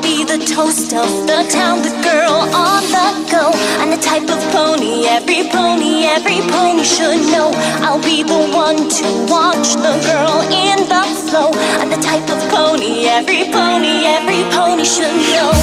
be the toast of the town, the girl on the go. I'm the type of pony every pony should know. I'll be the one to watch the girl in the flow. I'm the type of pony every pony should know.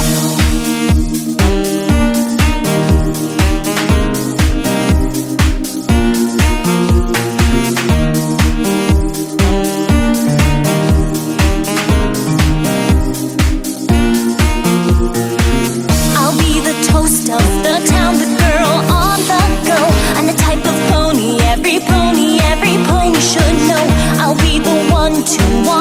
To